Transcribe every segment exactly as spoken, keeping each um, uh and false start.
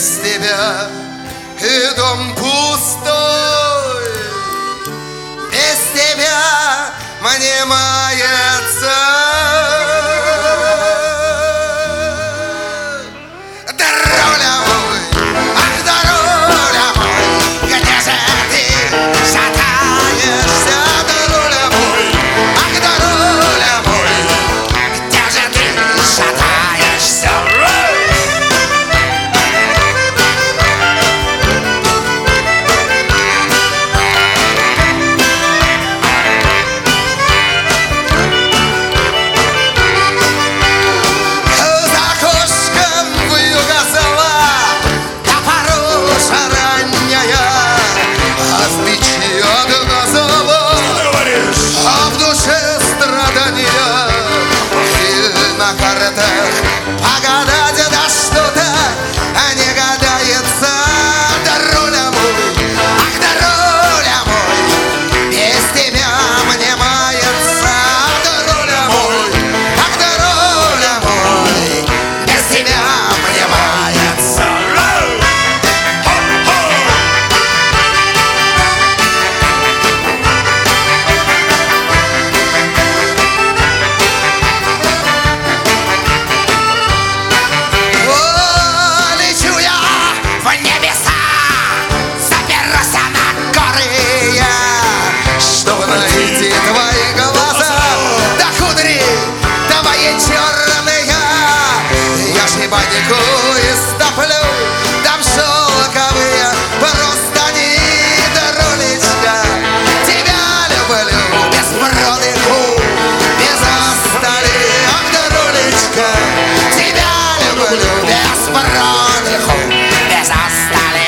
без тебя, и дом пустой. Без тебя мне мается дорога мой, ах, дорога мой, где же ты шатаешься, дорога мой, ах, дорога мой, где же ты шатаешься? Погадать да что-то не гадается, дорога мой, ах, дорога мой, без тебя мне мается, дорога мой, ах, дорога мой, без тебя мне мается. Панику и стоплю, там шелковые простыни, дорулечка, тебя люблю без продыху, без остали, ах, дорулечка, тебя люблю без продыху, без остали.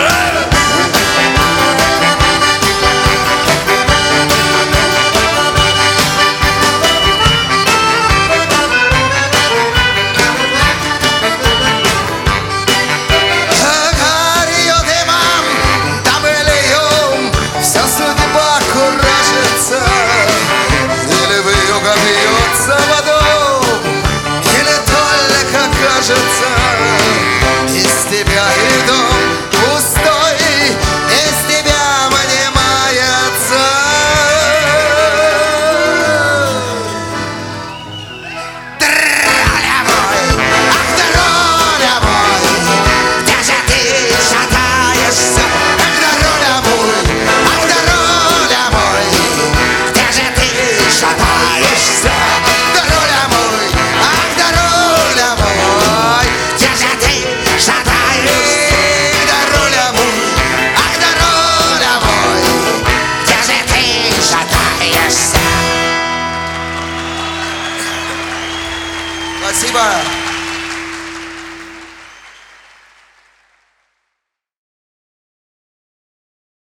Из тебя и дом пустой, без тебя мне мается дорога мой, ах, дорога мой, где же ты шатаешься, ах, дорога мой, ах, дорога мой, где же ты шатаешься, дорога мой, ах, дорога мой. Спасибо.